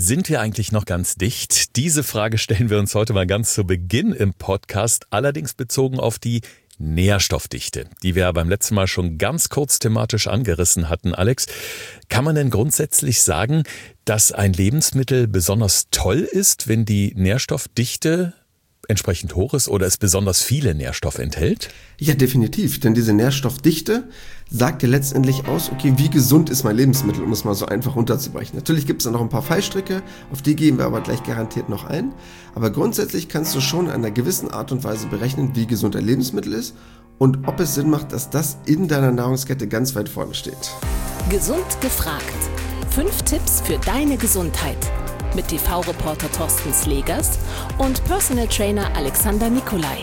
Sind wir eigentlich noch ganz dicht? Diese Frage stellen wir uns heute mal ganz zu Beginn im Podcast, allerdings bezogen auf die Nährstoffdichte, die wir beim letzten Mal schon ganz kurz thematisch angerissen hatten. Alex, kann man denn grundsätzlich sagen, dass ein Lebensmittel besonders toll ist, wenn die Nährstoffdichte entsprechend hoch ist oder es besonders viele Nährstoffe enthält? Ja, definitiv, denn diese Nährstoffdichte sagt ja letztendlich aus, okay, wie gesund ist mein Lebensmittel, um es mal so einfach runterzubrechen. Natürlich gibt es da noch ein paar Fallstricke, auf die gehen wir aber gleich garantiert noch ein. Aber grundsätzlich kannst du schon in einer gewissen Art und Weise berechnen, wie gesund ein Lebensmittel ist und ob es Sinn macht, dass das in deiner Nahrungskette ganz weit vorne steht. Gesund gefragt. 5 Tipps für deine Gesundheit. Mit TV-Reporter Thorsten Slegers und Personal Trainer Alexander Nikolai.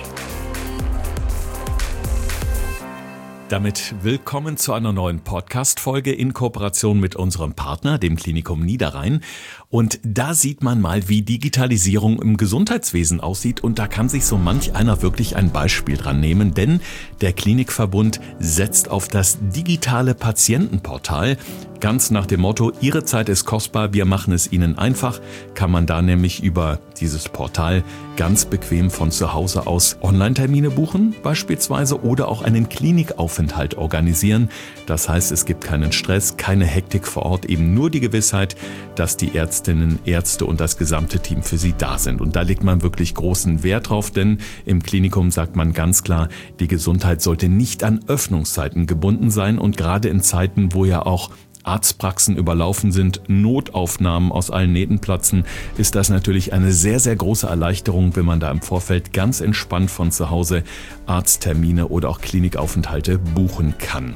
Damit willkommen zu einer neuen Podcast-Folge in Kooperation mit unserem Partner, dem Klinikum Niederrhein. Und da sieht man mal, wie Digitalisierung im Gesundheitswesen aussieht. Und da kann sich so manch einer wirklich ein Beispiel dran nehmen, denn der Klinikverbund setzt auf das digitale Patientenportal. Ganz nach dem Motto, Ihre Zeit ist kostbar, wir machen es Ihnen einfach, kann man da nämlich über dieses Portal ganz bequem von zu Hause aus Online-Termine buchen beispielsweise oder auch einen Klinikaufenthalt organisieren. Das heißt, es gibt keinen Stress, keine Hektik vor Ort, eben nur die Gewissheit, dass die Ärztinnen, Ärzte und das gesamte Team für Sie da sind. Und da legt man wirklich großen Wert drauf, denn im Klinikum sagt man ganz klar, die Gesundheit sollte nicht an Öffnungszeiten gebunden sein und gerade in Zeiten, wo ja auch Arztpraxen überlaufen sind, Notaufnahmen aus allen Nähten platzen, ist das natürlich eine sehr, sehr große Erleichterung, wenn man da im Vorfeld ganz entspannt von zu Hause Arzttermine oder auch Klinikaufenthalte buchen kann.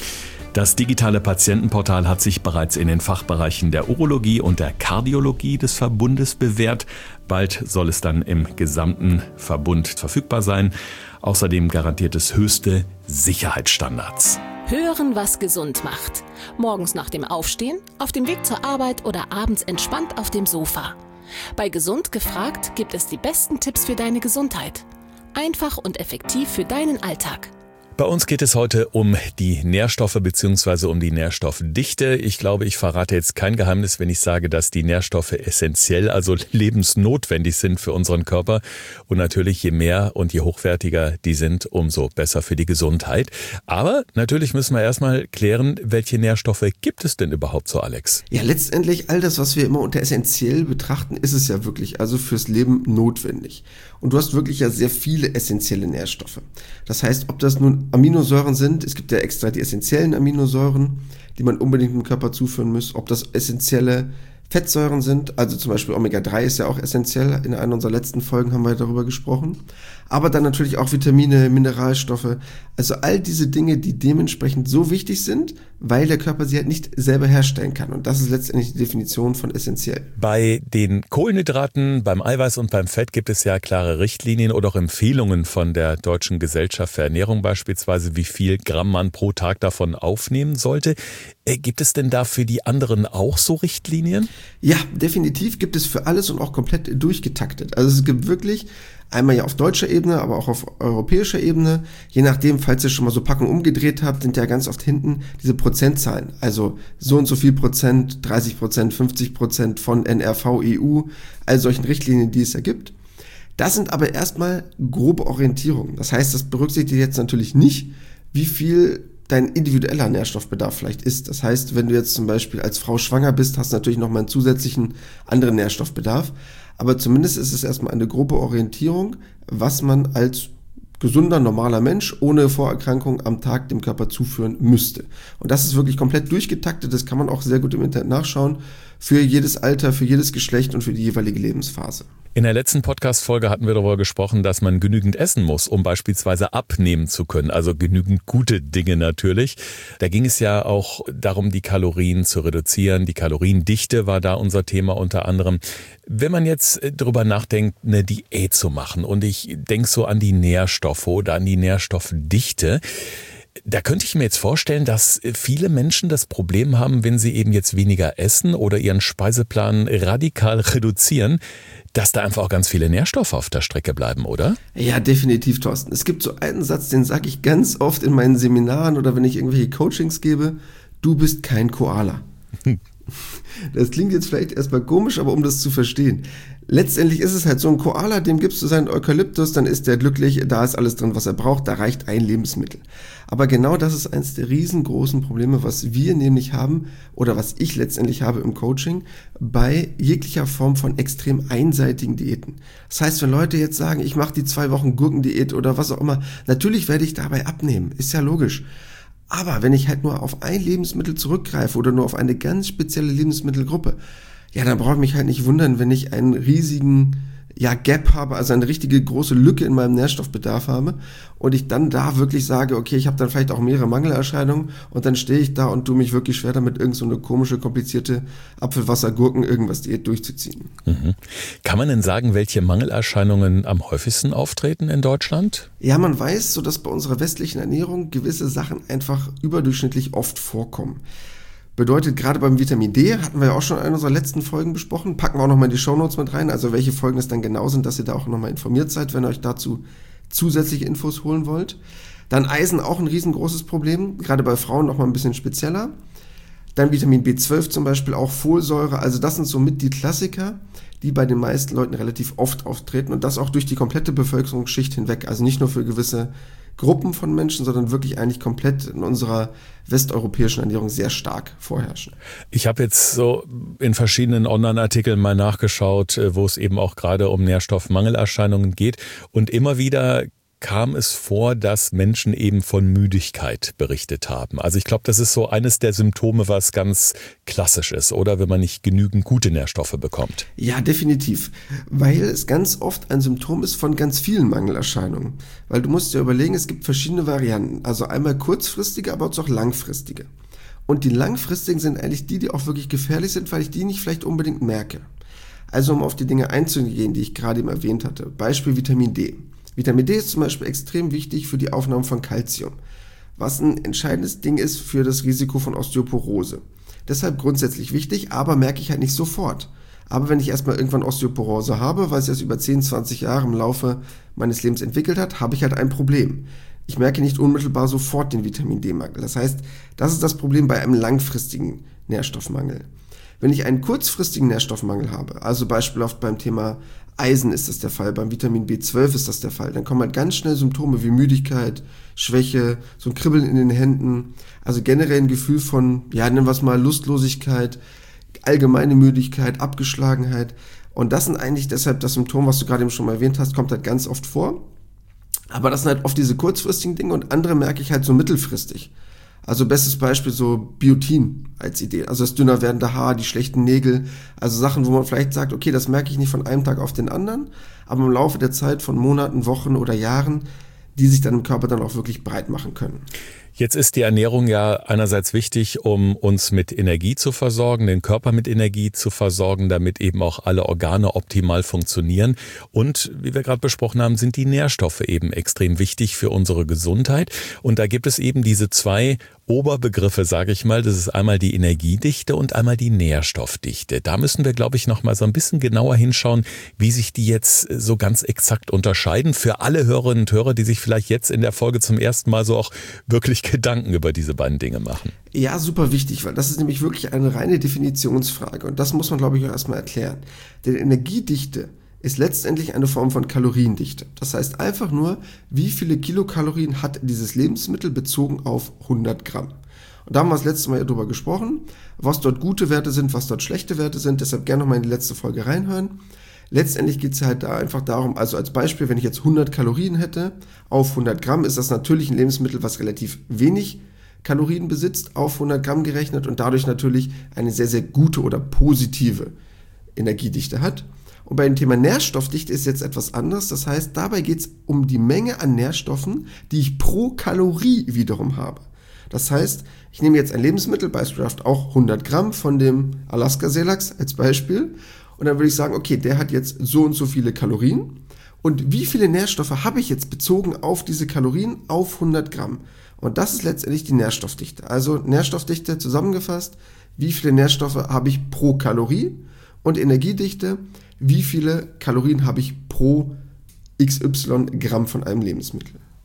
Das digitale Patientenportal hat sich bereits in den Fachbereichen der Urologie und der Kardiologie des Verbundes bewährt. Bald soll es dann im gesamten Verbund verfügbar sein. Außerdem garantiert es höchste Sicherheitsstandards. Hören, was gesund macht. Morgens nach dem Aufstehen, auf dem Weg zur Arbeit oder abends entspannt auf dem Sofa. Bei Gesund gefragt gibt es die besten Tipps für deine Gesundheit. Einfach und effektiv für deinen Alltag. Bei uns geht es heute um die Nährstoffe bzw. um die Nährstoffdichte. Ich glaube, ich verrate jetzt kein Geheimnis, wenn ich sage, dass die Nährstoffe essentiell, also lebensnotwendig sind für unseren Körper. Und natürlich, je mehr und je hochwertiger die sind, umso besser für die Gesundheit. Aber natürlich müssen wir erstmal klären, welche Nährstoffe gibt es denn überhaupt so, Alex? Ja, letztendlich all das, was wir immer unter essentiell betrachten, ist es ja wirklich, also fürs Leben notwendig. Und du hast wirklich ja sehr viele essentielle Nährstoffe. Das heißt, ob das nun Aminosäuren sind, es gibt ja extra die essentiellen Aminosäuren, die man unbedingt im Körper zuführen muss, ob das essentielle Fettsäuren sind, also zum Beispiel Omega-3 ist ja auch essentiell, in einer unserer letzten Folgen haben wir darüber gesprochen, aber dann natürlich auch Vitamine, Mineralstoffe, also all diese Dinge, die dementsprechend so wichtig sind, weil der Körper sie halt nicht selber herstellen kann und das ist letztendlich die Definition von essentiell. Bei den Kohlenhydraten, beim Eiweiß und beim Fett gibt es ja klare Richtlinien oder auch Empfehlungen von der Deutschen Gesellschaft für Ernährung beispielsweise, wie viel Gramm man pro Tag davon aufnehmen sollte. Gibt es denn da für die anderen auch so Richtlinien? Ja, definitiv gibt es für alles und auch komplett durchgetaktet. Also es gibt wirklich einmal ja auf deutscher Ebene, aber auch auf europäischer Ebene, je nachdem, falls ihr schon mal so Packungen umgedreht habt, sind ja ganz oft hinten diese Prozentzahlen. Also so und so viel Prozent, 30%, 50% von NRV, EU, all solchen Richtlinien, die es ja gibt. Das sind aber erstmal grobe Orientierungen. Das heißt, das berücksichtigt jetzt natürlich nicht, wie viel dein individueller Nährstoffbedarf vielleicht ist. Das heißt, wenn du jetzt zum Beispiel als Frau schwanger bist, hast du natürlich nochmal einen zusätzlichen anderen Nährstoffbedarf. Aber zumindest ist es erstmal eine grobe Orientierung, was man als gesunder, normaler Mensch ohne Vorerkrankung am Tag dem Körper zuführen müsste. Und das ist wirklich komplett durchgetaktet. Das kann man auch sehr gut im Internet nachschauen. Für jedes Alter, für jedes Geschlecht und für die jeweilige Lebensphase. In der letzten Podcast-Folge hatten wir darüber gesprochen, dass man genügend essen muss, um beispielsweise abnehmen zu können. Also genügend gute Dinge natürlich. Da ging es ja auch darum, die Kalorien zu reduzieren. Die Kaloriendichte war da unser Thema unter anderem. Wenn man jetzt drüber nachdenkt, eine Diät zu machen und ich denke so an die Nährstoffe oder an die Nährstoffdichte, da könnte ich mir jetzt vorstellen, dass viele Menschen das Problem haben, wenn sie eben jetzt weniger essen oder ihren Speiseplan radikal reduzieren, dass da einfach auch ganz viele Nährstoffe auf der Strecke bleiben, oder? Ja, definitiv, Thorsten. Es gibt so einen Satz, den sage ich ganz oft in meinen Seminaren oder wenn ich irgendwelche Coachings gebe: Du bist kein Koala. Das klingt jetzt vielleicht erstmal komisch, aber um das zu verstehen. Letztendlich ist es halt so, ein Koala, dem gibst du seinen Eukalyptus, dann ist der glücklich, da ist alles drin, was er braucht, da reicht ein Lebensmittel. Aber genau das ist eines der riesengroßen Probleme, was wir nämlich haben oder was ich letztendlich habe im Coaching bei jeglicher Form von extrem einseitigen Diäten. Das heißt, wenn Leute jetzt sagen, ich mache die 2 Wochen Gurkendiät oder was auch immer, natürlich werde ich dabei abnehmen, ist ja logisch. Aber wenn ich halt nur auf ein Lebensmittel zurückgreife oder nur auf eine ganz spezielle Lebensmittelgruppe, ja, dann brauche ich mich halt nicht wundern, wenn ich einen riesigen Gap habe, also eine richtige große Lücke in meinem Nährstoffbedarf habe und ich dann da wirklich sage, okay, ich habe dann vielleicht auch mehrere Mangelerscheinungen und dann stehe ich da und tue mich wirklich schwer damit, irgend so eine komische, komplizierte Apfelwasser-Gurken-Irgendwas-Diät durchzuziehen. Mhm. Kann man denn sagen, welche Mangelerscheinungen am häufigsten auftreten in Deutschland? Ja, man weiß, so dass bei unserer westlichen Ernährung gewisse Sachen einfach überdurchschnittlich oft vorkommen. Bedeutet, gerade beim Vitamin D, hatten wir ja auch schon in einer unserer letzten Folgen besprochen, packen wir auch nochmal in die Shownotes mit rein, also welche Folgen es dann genau sind, dass ihr da auch nochmal informiert seid, wenn ihr euch dazu zusätzliche Infos holen wollt. Dann Eisen, auch ein riesengroßes Problem, gerade bei Frauen nochmal ein bisschen spezieller. Dann Vitamin B12 zum Beispiel, auch Folsäure, also das sind somit die Klassiker, die bei den meisten Leuten relativ oft auftreten und das auch durch die komplette Bevölkerungsschicht hinweg, also nicht nur für gewisse Gruppen von Menschen, sondern wirklich eigentlich komplett in unserer westeuropäischen Ernährung sehr stark vorherrschen. Ich habe jetzt so in verschiedenen Online-Artikeln mal nachgeschaut, wo es eben auch gerade um Nährstoffmangelerscheinungen geht und immer wieder kam es vor, dass Menschen eben von Müdigkeit berichtet haben. Also ich glaube, das ist so eines der Symptome, was ganz klassisch ist, oder wenn man nicht genügend gute Nährstoffe bekommt. Ja, definitiv, weil es ganz oft ein Symptom ist von ganz vielen Mangelerscheinungen. Weil du musst dir überlegen, es gibt verschiedene Varianten, also einmal kurzfristige, aber auch langfristige. Und die langfristigen sind eigentlich die auch wirklich gefährlich sind, weil ich die nicht vielleicht unbedingt merke. Also um auf die Dinge einzugehen, die ich gerade eben erwähnt hatte, Beispiel Vitamin D. Vitamin D ist zum Beispiel extrem wichtig für die Aufnahme von Calcium, was ein entscheidendes Ding ist für das Risiko von Osteoporose. Deshalb grundsätzlich wichtig, aber merke ich halt nicht sofort. Aber wenn ich erstmal irgendwann Osteoporose habe, weil es erst über 10, 20 Jahre im Laufe meines Lebens entwickelt hat, habe ich halt ein Problem. Ich merke nicht unmittelbar sofort den Vitamin D-Mangel. Das heißt, das ist das Problem bei einem langfristigen Nährstoffmangel. Wenn ich einen kurzfristigen Nährstoffmangel habe, also beispielhaft beim Thema Eisen ist das der Fall, beim Vitamin B12 ist das der Fall, dann kommen halt ganz schnell Symptome wie Müdigkeit, Schwäche, so ein Kribbeln in den Händen, also generell ein Gefühl von, nennen wir es mal Lustlosigkeit, allgemeine Müdigkeit, Abgeschlagenheit und das sind eigentlich deshalb das Symptom, was du gerade eben schon mal erwähnt hast, kommt halt ganz oft vor, aber das sind halt oft diese kurzfristigen Dinge und andere merke ich halt so mittelfristig. Also bestes Beispiel so Biotin als Idee, also das dünner werdende Haar, die schlechten Nägel, also Sachen, wo man vielleicht sagt, okay, das merke ich nicht von einem Tag auf den anderen, aber im Laufe der Zeit von Monaten, Wochen oder Jahren, die sich dann im Körper dann auch wirklich breit machen können. Jetzt ist die Ernährung ja einerseits wichtig, um uns mit Energie zu versorgen, den Körper mit Energie zu versorgen, damit eben auch alle Organe optimal funktionieren. Und wie wir gerade besprochen haben, sind die Nährstoffe eben extrem wichtig für unsere Gesundheit. Und da gibt es eben diese 2 Oberbegriffe, sage ich mal. Das ist einmal die Energiedichte und einmal die Nährstoffdichte. Da müssen wir, glaube ich, noch mal so ein bisschen genauer hinschauen, wie sich die jetzt so ganz exakt unterscheiden. Für alle Hörerinnen und Hörer, die sich vielleicht jetzt in der Folge zum ersten Mal so auch wirklich Gedanken über diese beiden Dinge machen. Ja, super wichtig, weil das ist nämlich wirklich eine reine Definitionsfrage und das muss man, glaube ich, auch erstmal erklären. Denn Energiedichte ist letztendlich eine Form von Kaloriendichte. Das heißt einfach nur, wie viele Kilokalorien hat dieses Lebensmittel bezogen auf 100 Gramm. Und da haben wir das letzte Mal ja drüber gesprochen, was dort gute Werte sind, was dort schlechte Werte sind. Deshalb gerne nochmal in die letzte Folge reinhören. Letztendlich geht es halt da einfach darum, also als Beispiel, wenn ich jetzt 100 Kalorien hätte auf 100 Gramm, ist das natürlich ein Lebensmittel, was relativ wenig Kalorien besitzt, auf 100 Gramm gerechnet und dadurch natürlich eine sehr, sehr gute oder positive Energiedichte hat. Und bei dem Thema Nährstoffdichte ist jetzt etwas anderes. Das heißt, dabei geht es um die Menge an Nährstoffen, die ich pro Kalorie wiederum habe. Das heißt, ich nehme jetzt ein Lebensmittel, beispielsweise auch 100 Gramm von dem Alaska-Seelachs als Beispiel. Und dann würde ich sagen, okay, der hat jetzt so und so viele Kalorien. Und wie viele Nährstoffe habe ich jetzt bezogen auf diese Kalorien auf 100 Gramm? Und das ist letztendlich die Nährstoffdichte. Also Nährstoffdichte zusammengefasst, wie viele Nährstoffe habe ich pro Kalorie? Und Energiedichte, wie viele Kalorien habe ich pro XY Gramm von einem Lebensmittel?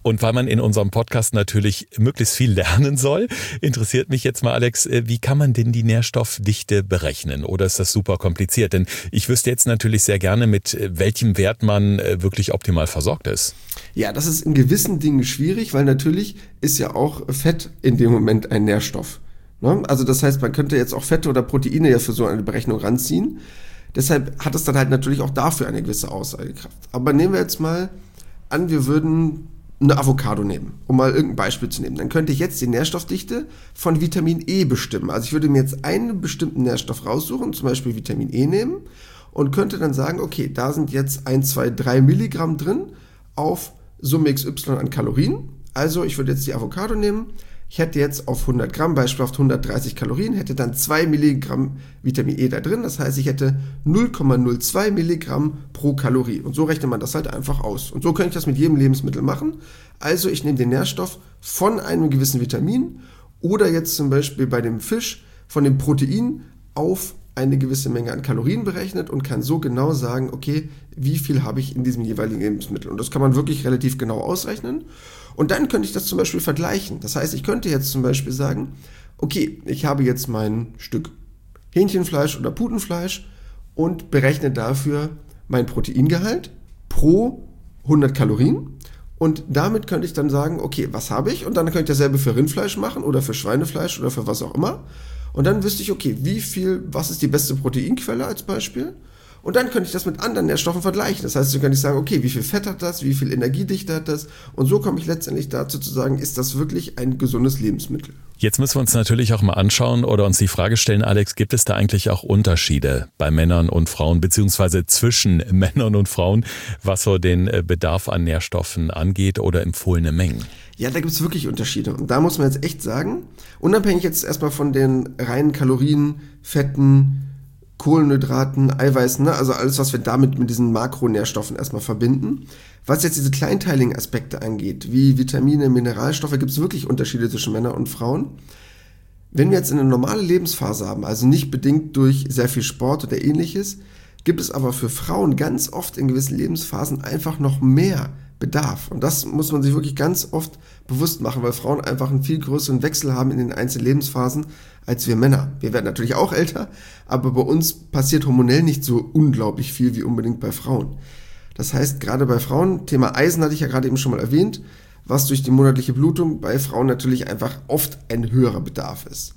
Und weil man in unserem Podcast natürlich möglichst viel lernen soll, interessiert mich jetzt mal, Alex, wie kann man denn die Nährstoffdichte berechnen? Oder ist das super kompliziert? Denn ich wüsste jetzt natürlich sehr gerne, mit welchem Wert man wirklich optimal versorgt ist. Ja, das ist in gewissen Dingen schwierig, weil natürlich ist ja auch Fett in dem Moment ein Nährstoff. Ne? Also das heißt, man könnte jetzt auch Fette oder Proteine ja für so eine Berechnung ranziehen. Deshalb hat es dann halt natürlich auch dafür eine gewisse Aussagekraft. Aber nehmen wir jetzt mal an, wir würden eine Avocado nehmen, um mal irgendein Beispiel zu nehmen. Dann könnte ich jetzt die Nährstoffdichte von Vitamin E bestimmen. Also ich würde mir jetzt einen bestimmten Nährstoff raussuchen, zum Beispiel Vitamin E nehmen und könnte dann sagen, okay, da sind jetzt 1, 2, 3 Milligramm drin auf Summe XY an Kalorien. Also ich würde jetzt die Avocado nehmen. Ich hätte jetzt auf 100 Gramm, beispielsweise 130 Kalorien, hätte dann 2 Milligramm Vitamin E da drin. Das heißt, ich hätte 0,02 Milligramm pro Kalorie. Und so rechnet man das halt einfach aus. Und so könnte ich das mit jedem Lebensmittel machen. Also ich nehme den Nährstoff von einem gewissen Vitamin oder jetzt zum Beispiel bei dem Fisch von dem Protein auf eine gewisse Menge an Kalorien berechnet und kann so genau sagen, okay, wie viel habe ich in diesem jeweiligen Lebensmittel. Und das kann man wirklich relativ genau ausrechnen. Und dann könnte ich das zum Beispiel vergleichen. Das heißt, ich könnte jetzt zum Beispiel sagen, okay, ich habe jetzt mein Stück Hähnchenfleisch oder Putenfleisch und berechne dafür mein Proteingehalt pro 100 Kalorien. Und damit könnte ich dann sagen, okay, was habe ich? Und dann könnte ich dasselbe für Rindfleisch machen oder für Schweinefleisch oder für was auch immer. Und dann wüsste ich, okay, was ist die beste Proteinquelle als Beispiel? Und dann könnte ich das mit anderen Nährstoffen vergleichen. Das heißt, so könnte ich sagen, okay, wie viel Fett hat das, wie viel Energiedichte hat das? Und so komme ich letztendlich dazu zu sagen, ist das wirklich ein gesundes Lebensmittel? Jetzt müssen wir uns natürlich auch mal anschauen oder uns die Frage stellen, Alex, gibt es da eigentlich auch Unterschiede bei Männern und Frauen, beziehungsweise zwischen Männern und Frauen, was so den Bedarf an Nährstoffen angeht oder empfohlene Mengen? Ja, da gibt es wirklich Unterschiede. Und da muss man jetzt echt sagen, unabhängig jetzt erstmal von den reinen Kalorien, Fetten, Kohlenhydraten, Eiweißen, ne? Also alles, was wir damit mit diesen Makronährstoffen erstmal verbinden. Was jetzt diese kleinteiligen Aspekte angeht, wie Vitamine, Mineralstoffe, gibt es wirklich Unterschiede zwischen Männern und Frauen. Wenn wir jetzt eine normale Lebensphase haben, also nicht bedingt durch sehr viel Sport oder ähnliches, gibt es aber für Frauen ganz oft in gewissen Lebensphasen einfach noch mehr Bedarf. Und das muss man sich wirklich ganz oft bewusst machen, weil Frauen einfach einen viel größeren Wechsel haben in den einzelnen Lebensphasen als wir Männer. Wir werden natürlich auch älter, aber bei uns passiert hormonell nicht so unglaublich viel wie unbedingt bei Frauen. Das heißt, gerade bei Frauen, Thema Eisen hatte ich ja gerade eben schon mal erwähnt, was durch die monatliche Blutung bei Frauen natürlich einfach oft ein höherer Bedarf ist.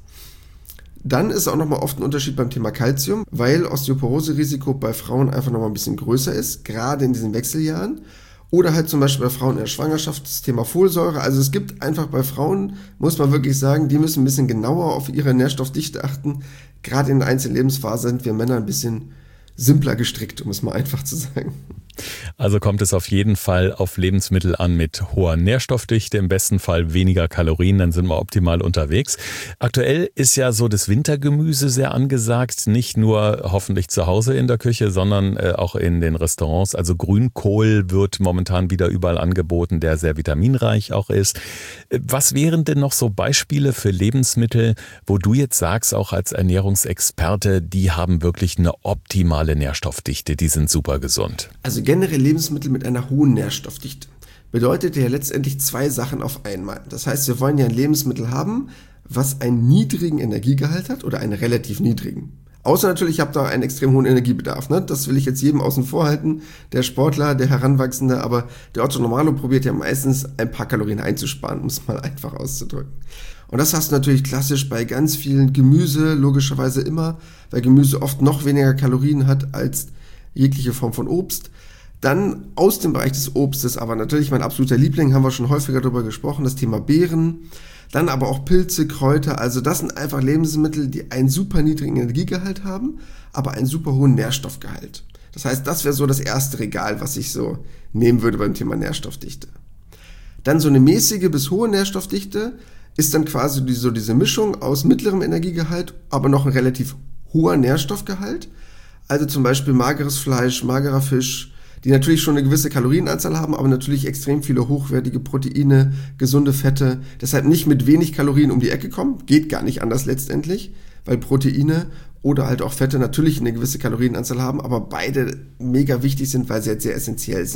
Dann ist auch nochmal oft ein Unterschied beim Thema Calcium, weil Osteoporose-Risiko bei Frauen einfach nochmal ein bisschen größer ist, gerade in diesen Wechseljahren. Oder halt zum Beispiel bei Frauen in der Schwangerschaft das Thema Folsäure. Also es gibt einfach bei Frauen, muss man wirklich sagen, die müssen ein bisschen genauer auf ihre Nährstoffdichte achten. Gerade in der einzelnen Lebensphase sind wir Männer ein bisschen simpler gestrickt, um es mal einfach zu sagen. Also kommt es auf jeden Fall auf Lebensmittel an mit hoher Nährstoffdichte, im besten Fall weniger Kalorien, dann sind wir optimal unterwegs. Aktuell ist ja so das Wintergemüse sehr angesagt, nicht nur hoffentlich zu Hause in der Küche, sondern auch in den Restaurants. Also Grünkohl wird momentan wieder überall angeboten, der sehr vitaminreich auch ist. Was wären denn noch so Beispiele für Lebensmittel, wo du jetzt sagst, auch als Ernährungsexperte, die haben wirklich eine optimale Nährstoffdichte, die sind super gesund? Also generell Lebensmittel mit einer hohen Nährstoffdichte bedeutet ja letztendlich zwei Sachen auf einmal. Das heißt, wir wollen ja ein Lebensmittel haben, was einen niedrigen Energiegehalt hat oder einen relativ niedrigen. Außer natürlich, ich habe da einen extrem hohen Energiebedarf. Ne? Das will ich jetzt jedem außen vor halten. Der Sportler, der Heranwachsende, aber der Otto Normalo probiert ja meistens ein paar Kalorien einzusparen, um es mal einfach auszudrücken. Und das hast du natürlich klassisch bei ganz vielen Gemüse, logischerweise immer, weil Gemüse oft noch weniger Kalorien hat als jegliche Form von Obst. Dann aus dem Bereich des Obstes, aber natürlich mein absoluter Liebling, haben wir schon häufiger darüber gesprochen, das Thema Beeren. Dann aber auch Pilze, Kräuter, also das sind einfach Lebensmittel, die einen super niedrigen Energiegehalt haben, aber einen super hohen Nährstoffgehalt. Das heißt, das wäre so das erste Regal, was ich so nehmen würde beim Thema Nährstoffdichte. Dann so eine mäßige bis hohe Nährstoffdichte ist dann quasi diese Mischung aus mittlerem Energiegehalt, aber noch ein relativ hoher Nährstoffgehalt. Also zum Beispiel mageres Fleisch, magerer Fisch, die natürlich schon eine gewisse Kalorienanzahl haben, aber natürlich extrem viele hochwertige Proteine, gesunde Fette. Deshalb nicht mit wenig Kalorien um die Ecke kommen, geht gar nicht anders letztendlich, weil Proteine oder halt auch Fette natürlich eine gewisse Kalorienanzahl haben, aber beide mega wichtig sind, weil sie halt sehr essentiell sind.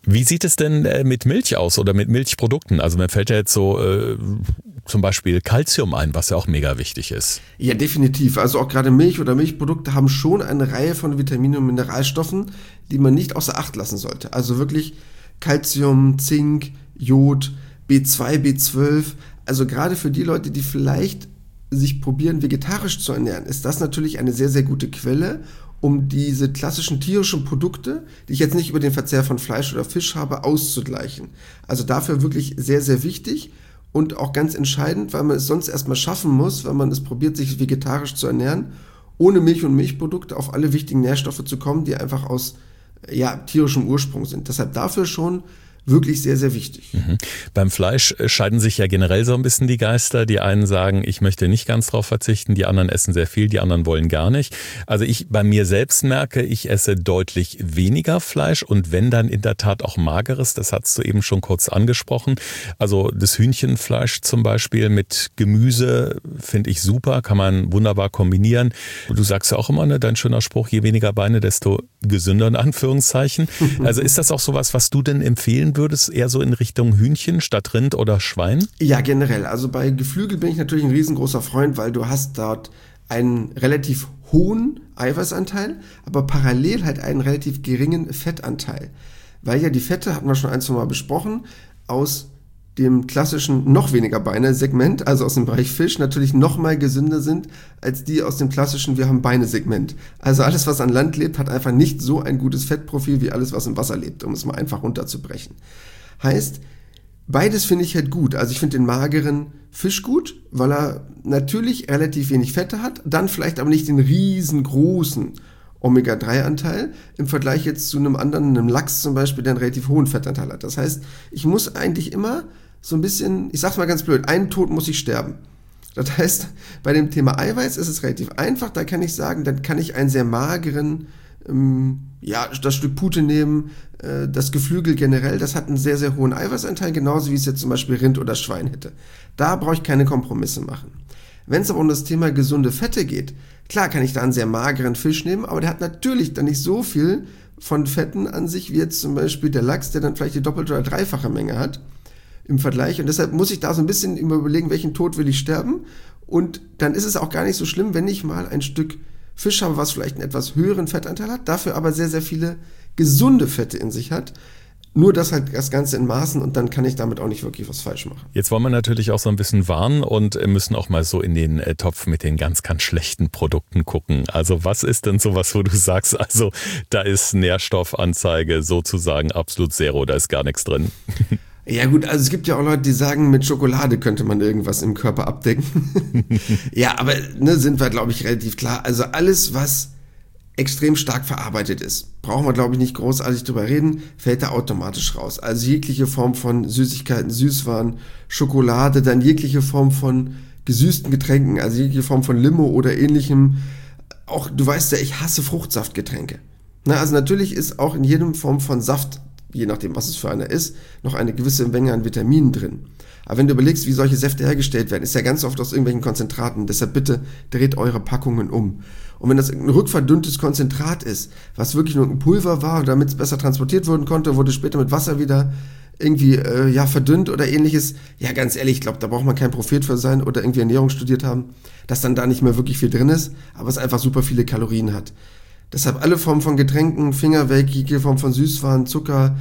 Wie sieht es denn mit Milch aus oder mit Milchprodukten? Also mir fällt ja jetzt so zum Beispiel Calcium ein, was ja auch mega wichtig ist. Ja, definitiv. Also auch gerade Milch oder Milchprodukte haben schon eine Reihe von Vitaminen und Mineralstoffen, die man nicht außer Acht lassen sollte. Also wirklich Calcium, Zink, Jod, B2, B12. Also gerade für die Leute, die vielleicht sich probieren, vegetarisch zu ernähren, ist das natürlich eine sehr, sehr gute Quelle, um diese klassischen tierischen Produkte, die ich jetzt nicht über den Verzehr von Fleisch oder Fisch habe, auszugleichen. Also dafür wirklich sehr, sehr wichtig und auch ganz entscheidend, weil man es sonst erstmal schaffen muss, wenn man es probiert, sich vegetarisch zu ernähren, ohne Milch und Milchprodukte auf alle wichtigen Nährstoffe zu kommen, die einfach aus tierischem Ursprung sind. Deshalb dafür schon wirklich sehr, sehr wichtig. Mhm. Beim Fleisch scheiden sich ja generell so ein bisschen die Geister. Die einen sagen, ich möchte nicht ganz drauf verzichten, die anderen essen sehr viel, die anderen wollen gar nicht. Also ich bei mir selbst merke, ich esse deutlich weniger Fleisch und wenn dann in der Tat auch mageres, das hast du eben schon kurz angesprochen. Also das Hühnchenfleisch zum Beispiel mit Gemüse finde ich super, kann man wunderbar kombinieren. Du sagst ja auch immer, ne, dein schöner Spruch, je weniger Beine, desto gesünder in Anführungszeichen. Also ist das auch sowas, was du denn empfehlen würdest, eher so in Richtung Hühnchen statt Rind oder Schwein? Ja, generell. Also bei Geflügel bin ich natürlich ein riesengroßer Freund, weil du hast dort einen relativ hohen Eiweißanteil, aber parallel halt einen relativ geringen Fettanteil. Weil ja die Fette, hatten wir schon ein, zwei Mal besprochen, aus dem klassischen noch weniger Beine-Segment, also aus dem Bereich Fisch, natürlich noch mal gesünder sind als die aus dem klassischen wir haben Beine-Segment. Also alles, was an Land lebt, hat einfach nicht so ein gutes Fettprofil wie alles, was im Wasser lebt, um es mal einfach runterzubrechen. Heißt, beides finde ich halt gut. Also ich finde den mageren Fisch gut, weil er natürlich relativ wenig Fette hat, dann vielleicht aber nicht den riesengroßen Omega-3-Anteil im Vergleich jetzt zu einem anderen, einem Lachs zum Beispiel, der einen relativ hohen Fettanteil hat. Das heißt, ich muss eigentlich immer so ein bisschen, ich sag's mal ganz blöd, einen Tod muss ich sterben. Das heißt, bei dem Thema Eiweiß ist es relativ einfach, da kann ich sagen, dann kann ich einen sehr mageren, das Stück Pute nehmen, das Geflügel generell, das hat einen sehr, sehr hohen Eiweißanteil, genauso wie es jetzt zum Beispiel Rind oder Schwein hätte. Da brauche ich keine Kompromisse machen. Wenn es aber um das Thema gesunde Fette geht, klar kann ich da einen sehr mageren Fisch nehmen, aber der hat natürlich dann nicht so viel von Fetten an sich, wie jetzt zum Beispiel der Lachs, der dann vielleicht die doppelte oder dreifache Menge hat im Vergleich. Und deshalb muss ich da so ein bisschen immer überlegen, welchen Tod will ich sterben. Und dann ist es auch gar nicht so schlimm, wenn ich mal ein Stück Fisch habe, was vielleicht einen etwas höheren Fettanteil hat, dafür aber sehr, sehr viele gesunde Fette in sich hat. Nur das halt das Ganze in Maßen und dann kann ich damit auch nicht wirklich was falsch machen. Jetzt wollen wir natürlich auch so ein bisschen warnen und müssen auch mal so in den Topf mit den ganz, ganz schlechten Produkten gucken. Also was ist denn sowas, wo du sagst, also da ist Nährstoffanzeige sozusagen absolut zero, da ist gar nichts drin? Ja gut, also es gibt ja auch Leute, die sagen, mit Schokolade könnte man irgendwas im Körper abdecken. Ja, aber sind wir, glaube ich, relativ klar. Also alles, was extrem stark verarbeitet ist, brauchen wir, glaube ich, nicht großartig drüber reden, fällt da automatisch raus. Also jegliche Form von Süßigkeiten, Süßwaren, Schokolade, dann jegliche Form von gesüßten Getränken, also jegliche Form von Limo oder ähnlichem. Auch, du weißt ja, ich hasse Fruchtsaftgetränke. Also natürlich ist auch in jedem Form von Saft, je nachdem, was es für einer ist, noch eine gewisse Menge an Vitaminen drin. Aber wenn du überlegst, wie solche Säfte hergestellt werden, ist ja ganz oft aus irgendwelchen Konzentraten. Deshalb bitte dreht eure Packungen um. Und wenn das ein rückverdünntes Konzentrat ist, was wirklich nur ein Pulver war, damit es besser transportiert werden konnte, wurde später mit Wasser wieder irgendwie verdünnt oder ähnliches. Ja, ganz ehrlich, ich glaube, da braucht man kein Prophet für sein oder irgendwie Ernährung studiert haben, dass dann da nicht mehr wirklich viel drin ist, aber es einfach super viele Kalorien hat. Deshalb alle Formen von Getränken, Finger weg, jede Form von Süßwaren, Zucker,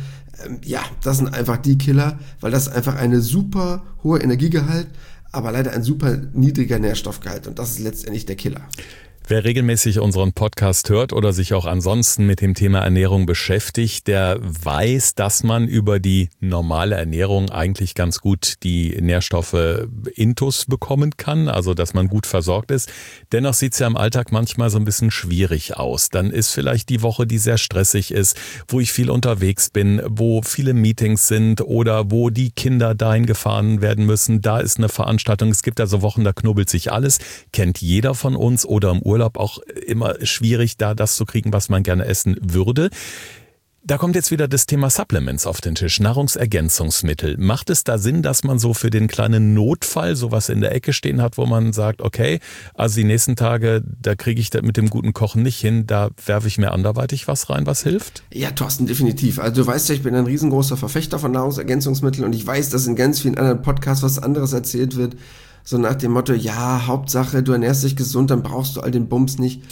das sind einfach die Killer, weil das einfach eine super hohe Energiegehalt, aber leider ein super niedriger Nährstoffgehalt und das ist letztendlich der Killer. Wer regelmäßig unseren Podcast hört oder sich auch ansonsten mit dem Thema Ernährung beschäftigt, der weiß, dass man über die normale Ernährung eigentlich ganz gut die Nährstoffe intus bekommen kann, also dass man gut versorgt ist. Dennoch sieht es ja im Alltag manchmal so ein bisschen schwierig aus. Dann ist vielleicht die Woche, die sehr stressig ist, wo ich viel unterwegs bin, wo viele Meetings sind oder wo die Kinder dahin gefahren werden müssen. Da ist eine Veranstaltung. Es gibt also Wochen, da knubbelt sich alles. Kennt jeder von uns oder im Urlaub auch immer schwierig, da das zu kriegen, was man gerne essen würde. Da kommt jetzt wieder das Thema Supplements auf den Tisch, Nahrungsergänzungsmittel. Macht es da Sinn, dass man so für den kleinen Notfall sowas in der Ecke stehen hat, wo man sagt, okay, also die nächsten Tage, da kriege ich das mit dem guten Kochen nicht hin, da werfe ich mir anderweitig was rein, was hilft? Ja, Thorsten, definitiv. Also du weißt ja, ich bin ein riesengroßer Verfechter von Nahrungsergänzungsmitteln und ich weiß, dass in ganz vielen anderen Podcasts was anderes erzählt wird, so nach dem Motto, ja, Hauptsache, du ernährst dich gesund, dann brauchst du all den Bums nicht.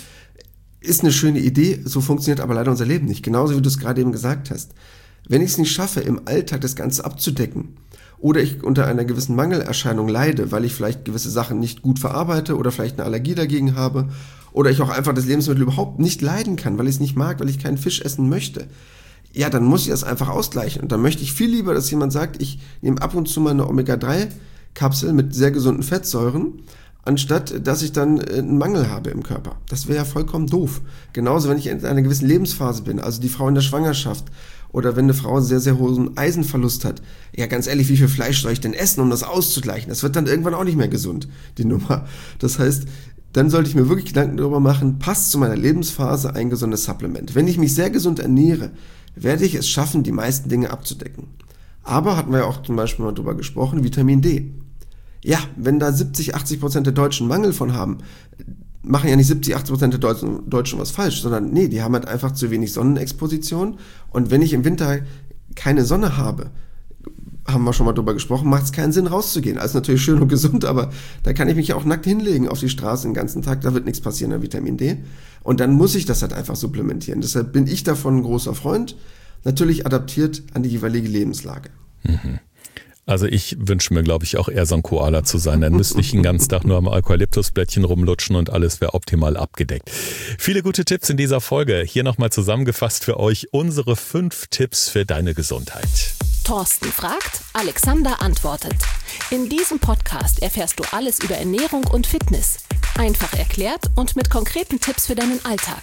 Ist eine schöne Idee, so funktioniert aber leider unser Leben nicht. Genauso wie du es gerade eben gesagt hast. Wenn ich es nicht schaffe, im Alltag das Ganze abzudecken oder ich unter einer gewissen Mangelerscheinung leide, weil ich vielleicht gewisse Sachen nicht gut verarbeite oder vielleicht eine Allergie dagegen habe oder ich auch einfach das Lebensmittel überhaupt nicht leiden kann, weil ich es nicht mag, weil ich keinen Fisch essen möchte, ja, dann muss ich das einfach ausgleichen. Und dann möchte ich viel lieber, dass jemand sagt, ich nehme ab und zu mal eine Omega-3-Kapsel mit sehr gesunden Fettsäuren, anstatt dass ich dann einen Mangel habe im Körper. Das wäre ja vollkommen doof. Genauso, wenn ich in einer gewissen Lebensphase bin, also die Frau in der Schwangerschaft oder wenn eine Frau einen sehr, sehr hohen Eisenverlust hat. Ja, ganz ehrlich, wie viel Fleisch soll ich denn essen, um das auszugleichen? Das wird dann irgendwann auch nicht mehr gesund, die Nummer. Das heißt, dann sollte ich mir wirklich Gedanken darüber machen, passt zu meiner Lebensphase ein gesundes Supplement. Wenn ich mich sehr gesund ernähre, werde ich es schaffen, die meisten Dinge abzudecken. Aber, hatten wir ja auch zum Beispiel mal drüber gesprochen, Vitamin D. Ja, wenn da 70-80% der Deutschen Mangel von haben, machen ja nicht 70-80% der Deutschen was falsch, sondern nee, die haben halt einfach zu wenig Sonnenexposition. Und wenn ich im Winter keine Sonne habe, haben wir schon mal drüber gesprochen, macht es keinen Sinn rauszugehen. Also natürlich schön und gesund, aber da kann ich mich ja auch nackt hinlegen auf die Straße den ganzen Tag, da wird nichts passieren an Vitamin D. Und dann muss ich das halt einfach supplementieren. Deshalb bin ich davon ein großer Freund, natürlich adaptiert an die jeweilige Lebenslage. Mhm. Also ich wünsche mir, glaube ich, auch eher so ein Koala zu sein. Dann müsste ich den ganzen Tag nur am Eukalyptusblättchen rumlutschen und alles wäre optimal abgedeckt. Viele gute Tipps in dieser Folge. Hier nochmal zusammengefasst für euch unsere 5 Tipps für deine Gesundheit. Thorsten fragt, Alexander antwortet. In diesem Podcast erfährst du alles über Ernährung und Fitness. Einfach erklärt und mit konkreten Tipps für deinen Alltag.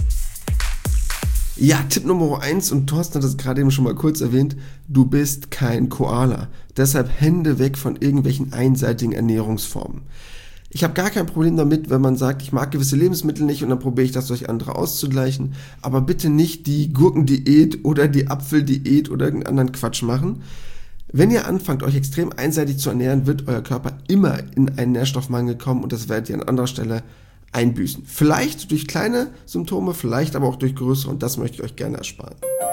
Ja, Tipp Nummer 1, und Thorsten hat das gerade eben schon mal kurz erwähnt, du bist kein Koala. Deshalb Hände weg von irgendwelchen einseitigen Ernährungsformen. Ich habe gar kein Problem damit, wenn man sagt, ich mag gewisse Lebensmittel nicht und dann probiere ich das durch andere auszugleichen, aber bitte nicht die Gurkendiät oder die Apfeldiät oder irgendeinen anderen Quatsch machen. Wenn ihr anfangt, euch extrem einseitig zu ernähren, wird euer Körper immer in einen Nährstoffmangel kommen und das werdet ihr an anderer Stelle einbüßen. Vielleicht durch kleine Symptome, vielleicht aber auch durch größere und das möchte ich euch gerne ersparen.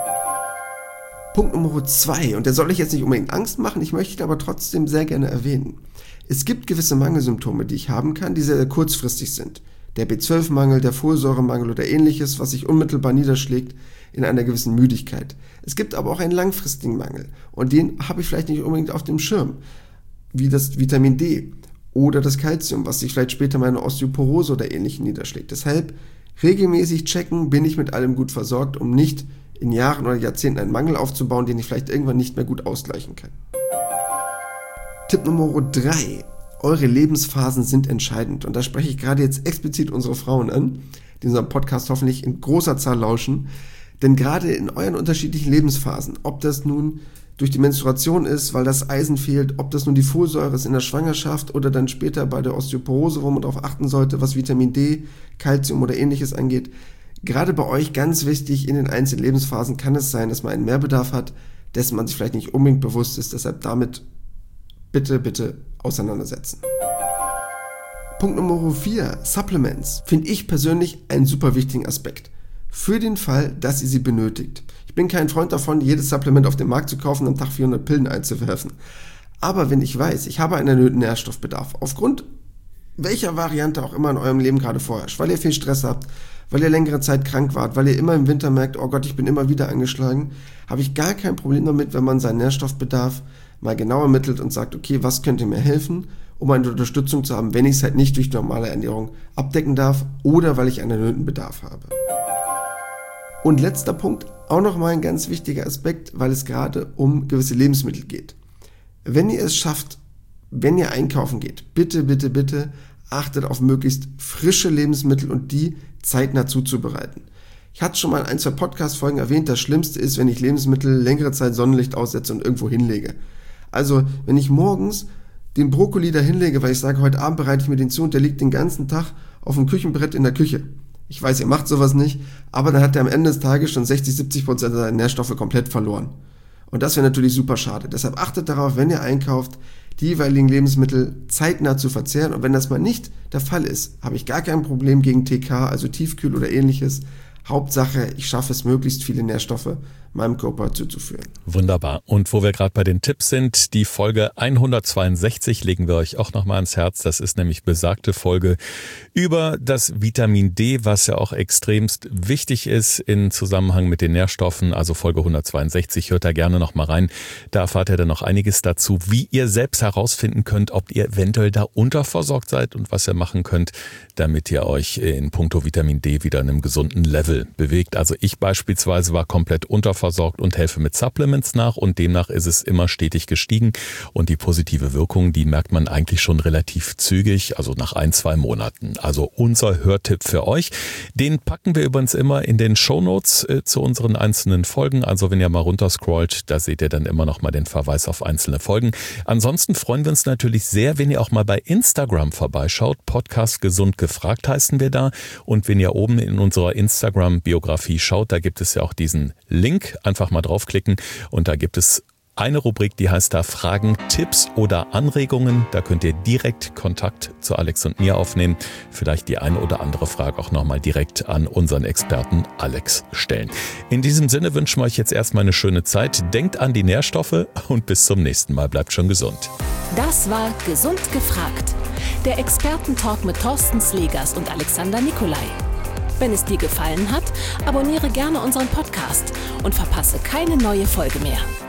Punkt Nummer 2, und der soll euch jetzt nicht unbedingt Angst machen, ich möchte ihn aber trotzdem sehr gerne erwähnen. Es gibt gewisse Mangelsymptome, die ich haben kann, die sehr, sehr kurzfristig sind. Der B12-Mangel, der Folsäuremangel oder ähnliches, was sich unmittelbar niederschlägt in einer gewissen Müdigkeit. Es gibt aber auch einen langfristigen Mangel und den habe ich vielleicht nicht unbedingt auf dem Schirm, wie das Vitamin D oder das Calcium, was sich vielleicht später mal in einer Osteoporose oder ähnlichem niederschlägt. Deshalb regelmäßig checken, bin ich mit allem gut versorgt, um nicht in Jahren oder Jahrzehnten einen Mangel aufzubauen, den ich vielleicht irgendwann nicht mehr gut ausgleichen kann. Tipp Nummer 3. Eure Lebensphasen sind entscheidend. Und da spreche ich gerade jetzt explizit unsere Frauen an, die unseren Podcast hoffentlich in großer Zahl lauschen. Denn gerade in euren unterschiedlichen Lebensphasen, ob das nun durch die Menstruation ist, weil das Eisen fehlt, ob das nun die Folsäure ist in der Schwangerschaft oder dann später bei der Osteoporose, wo man darauf achten sollte, was Vitamin D, Calcium oder ähnliches angeht. Gerade bei euch ganz wichtig, in den einzelnen Lebensphasen kann es sein, dass man einen Mehrbedarf hat, dessen man sich vielleicht nicht unbedingt bewusst ist. Deshalb damit bitte auseinandersetzen. Punkt Nummer 4, Supplements, finde ich persönlich einen super wichtigen Aspekt. Für den Fall, dass ihr sie benötigt. Ich bin kein Freund davon, jedes Supplement auf dem Markt zu kaufen und am Tag 400 Pillen einzuwerfen. Aber wenn ich weiß, ich habe einen erhöhten Nährstoffbedarf, aufgrund welcher Variante auch immer in eurem Leben gerade vorherrscht, weil ihr viel Stress habt, weil ihr längere Zeit krank wart, weil ihr immer im Winter merkt, oh Gott, ich bin immer wieder angeschlagen, habe ich gar kein Problem damit, wenn man seinen Nährstoffbedarf mal genau ermittelt und sagt, okay, was könnte mir helfen, um eine Unterstützung zu haben, wenn ich es halt nicht durch normale Ernährung abdecken darf oder weil ich einen erhöhten Bedarf habe. Und letzter Punkt, auch nochmal ein ganz wichtiger Aspekt, weil es gerade um gewisse Lebensmittel geht. Wenn ihr es schafft, wenn ihr einkaufen geht, bitte achtet auf möglichst frische Lebensmittel und die zeitnah zuzubereiten. Ich hatte schon mal in 1-2 Podcast-Folgen erwähnt, das Schlimmste ist, wenn ich Lebensmittel längere Zeit Sonnenlicht aussetze und irgendwo hinlege. Also, wenn ich morgens den Brokkoli da hinlege, weil ich sage, heute Abend bereite ich mir den zu und der liegt den ganzen Tag auf dem Küchenbrett in der Küche. Ich weiß, ihr macht sowas nicht, aber dann hat er am Ende des Tages schon 60-70% seiner Nährstoffe komplett verloren. Und das wäre natürlich super schade. Deshalb achtet darauf, wenn ihr einkauft, die jeweiligen Lebensmittel zeitnah zu verzehren. Und wenn das mal nicht der Fall ist, habe ich gar kein Problem gegen TK, also Tiefkühl oder ähnliches. Hauptsache, ich schaffe es, möglichst viele Nährstoffe meinem Körper zuzuführen. Wunderbar. Und wo wir gerade bei den Tipps sind, die Folge 162 legen wir euch auch nochmal ans Herz. Das ist nämlich besagte Folge über das Vitamin D, was ja auch extremst wichtig ist in Zusammenhang mit den Nährstoffen. Also Folge 162, hört da gerne nochmal rein. Da erfahrt ihr dann noch einiges dazu, wie ihr selbst herausfinden könnt, ob ihr eventuell da unterversorgt seid und was ihr machen könnt, damit ihr euch in puncto Vitamin D wieder in einem gesunden Level bewegt. Also ich beispielsweise war komplett unterversorgt und helfe mit Supplements nach und demnach ist es immer stetig gestiegen und die positive Wirkung, die merkt man eigentlich schon relativ zügig, also nach 1-2 Monaten. Also unser Hörtipp für euch, den packen wir übrigens immer in den Shownotes zu unseren einzelnen Folgen, also wenn ihr mal runterscrollt, da seht ihr dann immer noch mal den Verweis auf einzelne Folgen. Ansonsten freuen wir uns natürlich sehr, wenn ihr auch mal bei Instagram vorbeischaut, Podcast Gesund gefragt heißen wir da und wenn ihr oben in unserer Instagram-Biografie schaut, da gibt es ja auch diesen Link, einfach mal draufklicken und da gibt es eine Rubrik, die heißt da Fragen, Tipps oder Anregungen. Da könnt ihr direkt Kontakt zu Alex und mir aufnehmen. Vielleicht die eine oder andere Frage auch nochmal direkt an unseren Experten Alex stellen. In diesem Sinne wünschen wir euch jetzt erstmal eine schöne Zeit. Denkt an die Nährstoffe und bis zum nächsten Mal. Bleibt schon gesund. Das war Gesund gefragt. Der Expertentalk mit Thorsten Slegers und Alexander Nikolai. Wenn es dir gefallen hat, abonniere gerne unseren Podcast und verpasse keine neue Folge mehr.